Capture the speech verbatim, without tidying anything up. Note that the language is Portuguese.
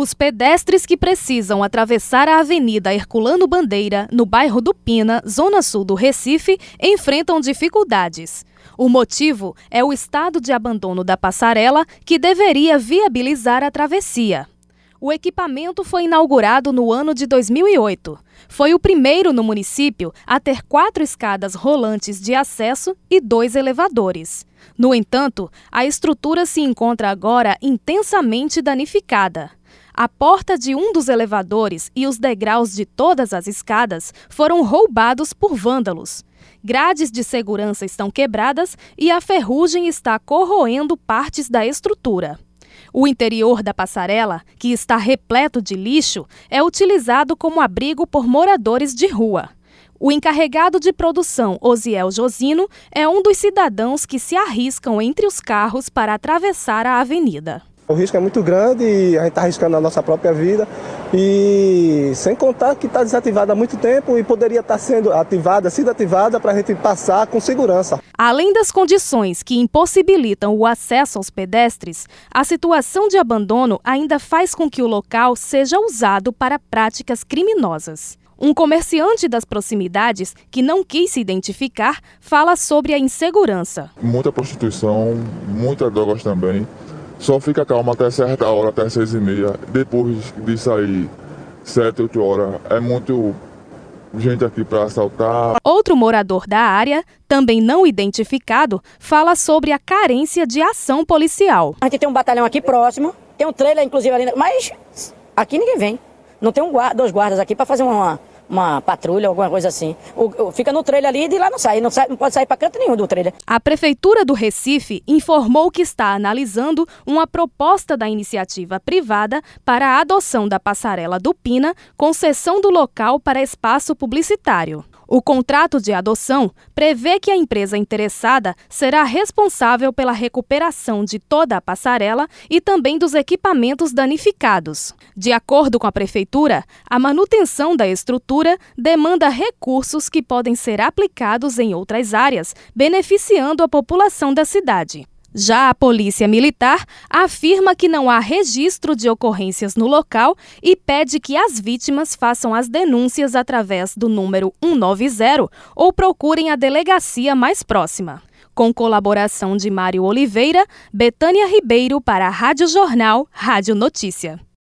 Os pedestres que precisam atravessar a Avenida Herculano Bandeira, no bairro do Pina, zona sul do Recife, enfrentam dificuldades. O motivo é o estado de abandono da passarela, que deveria viabilizar a travessia. O equipamento foi inaugurado no ano de dois mil e oito. Foi o primeiro no município a ter quatro escadas rolantes de acesso e dois elevadores. No entanto, a estrutura se encontra agora intensamente danificada. A porta de um dos elevadores e os degraus de todas as escadas foram roubados por vândalos. Grades de segurança estão quebradas e a ferrugem está corroendo partes da estrutura. O interior da passarela, que está repleto de lixo, é utilizado como abrigo por moradores de rua. O encarregado de produção, Osiel Josino, é um dos cidadãos que se arriscam entre os carros para atravessar a avenida. O risco é muito grande e a gente está arriscando a nossa própria vida, e sem contar que está desativada há muito tempo e poderia estar sendo ativada, sido ativada para a gente passar com segurança. Além das condições que impossibilitam o acesso aos pedestres, a situação de abandono ainda faz com que o local seja usado para práticas criminosas. Um comerciante das proximidades, que não quis se identificar, fala sobre a insegurança. Muita prostituição, muitas drogas também. Só fica calma até certa hora, até seis e meia. Depois de sair sete, oito horas, é muito gente aqui para assaltar. Outro morador da área, também não identificado, fala sobre a carência de ação policial. A gente tem um batalhão aqui próximo, tem um trailer inclusive ali, mas aqui ninguém vem. Não tem um guarda, dois guardas aqui para fazer uma, uma patrulha, alguma coisa assim. O, o, fica no trailer ali e de lá não sai, não, sai, não pode sair para canto nenhum do trailer. A Prefeitura do Recife informou que está analisando uma proposta da iniciativa privada para a adoção da passarela do Pina, com cessão do local para espaço publicitário. O contrato de adoção prevê que a empresa interessada será responsável pela recuperação de toda a passarela e também dos equipamentos danificados. De acordo com a Prefeitura, a manutenção da estrutura demanda recursos que podem ser aplicados em outras áreas, beneficiando a população da cidade. Já a Polícia Militar afirma que não há registro de ocorrências no local e pede que as vítimas façam as denúncias através do número cento e noventa ou procurem a delegacia mais próxima. Com colaboração de Mário Oliveira, Betânia Ribeiro para a Rádio Jornal, Rádio Notícia.